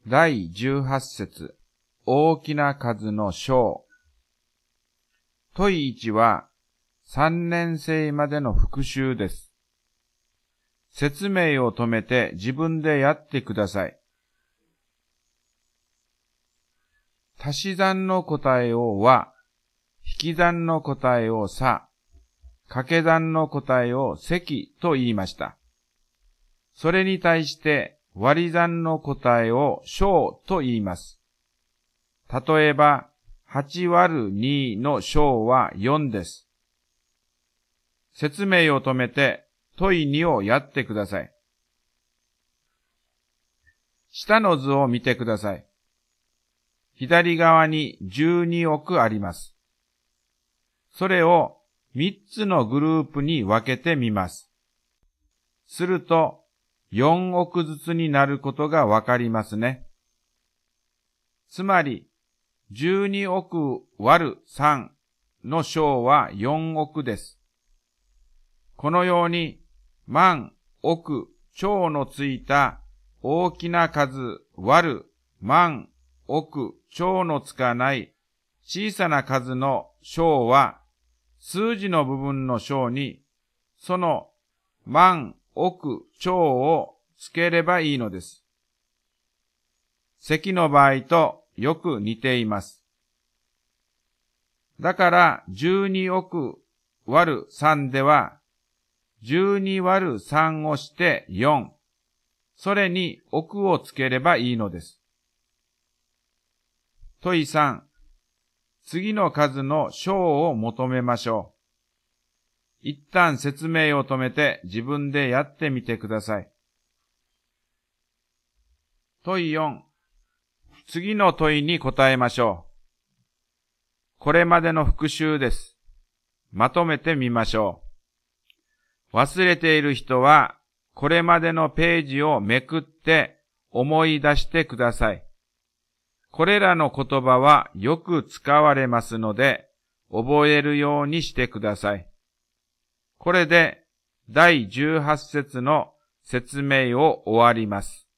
第18節、大きな数の章。問1は3年生までの復習です。説明を止めて自分でやってください。足し算の答えを和、引き算の答えを差、掛け算の答えを積と言いました。それに対して割り算の答えを小と言います。例えば、8割る2の小は4です。説明を止めて問2をやってください。下の図を見てください。左側に12億あります。それを3つのグループに分けてみます。すると4億ずつになることがわかりますね。つまり12億割る3の小は4億です。このように万、億、兆のついた大きな数割る万、億、兆のつかない小さな数の小は数字の部分の小にその万、億、兆をつければいいのです。積の場合とよく似ています。だから12億割る3では12割る3をして4。それに億をつければいいのです。問3。次の数の小を求めましょう。一旦説明を止めて自分でやってみてください。問4。次の問いに答えましょう。これまでの復習です。まとめてみましょう。忘れている人は、これまでのページをめくって思い出してください。これらの言葉はよく使われますので、覚えるようにしてください。これで第18節の説明を終わります。